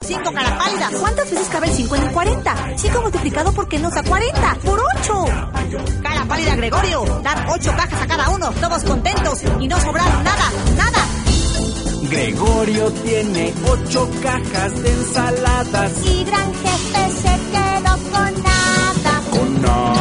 5, cara pálida. ¿Cuántas veces cabe el 5 en el 40? 5 multiplicado por qué nos da 40. ¡Por 8! Cara pálida, Gregorio. Dar 8 cajas a cada uno, todos contentos y no sobraron nada. Gregorio tiene 8 cajas de ensaladas. Y gran jefe se quedó con nada. Con nada.